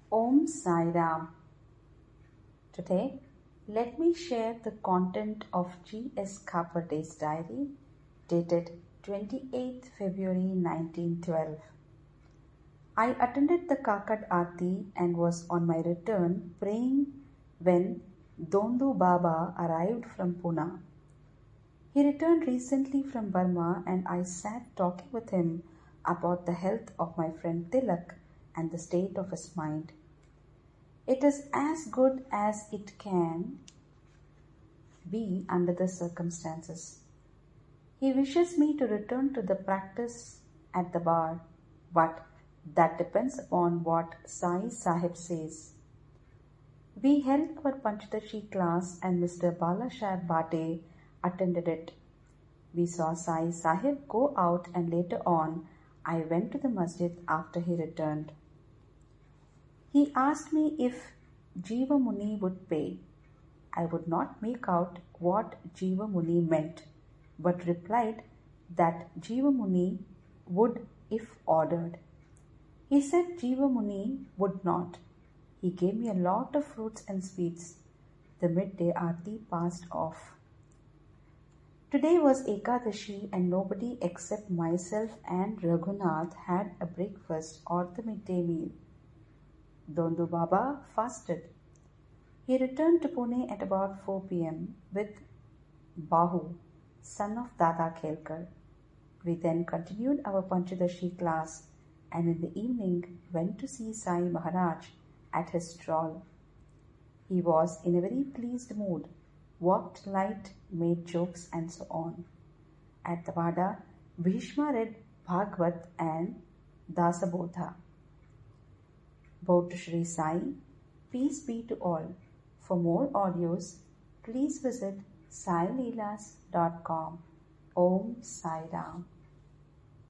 Om Sai Ram. Today, let me share the content of G.S. Kapurde's diary dated 28th February 1912. I attended the Kakad Aarti and was on my return praying when Dondu Baba arrived from Pune. He returned recently from Burma and I sat talking with him about the health of my friend Tilak and the state of his mind. It is as good as it can be under the circumstances. He wishes me to return to the practice at the bar, but that depends upon what Sai Sahib says. We held our Panchadashi class and Mr. Balashab Bhate attended it. We saw Sai Sahib go out and later on I went to the masjid after he returned. He asked me if Jiva Muni would pay. I would not make out what Jiva Muni meant, but replied that Jiva Muni would if ordered. He said Jiva Muni would not. He gave me a lot of fruits and sweets. The midday aarti passed off. Today was Ekadashi and nobody except myself and Raghunath had a breakfast or the midday meal. Dondu Baba fasted. He returned to Pune at about 4 p.m. with Bahu, son of Dada Khelkar. We then continued our Panchadashi class and in the evening went to see Sai Maharaj at his stall. He was in a very pleased mood, walked light, made jokes and so on. At the Vada, Bhishma read Bhagavad and Dasabodha. Bow to Shri Sai, peace be to all. For more audios, please visit saileelas.com. Om Sai Ram.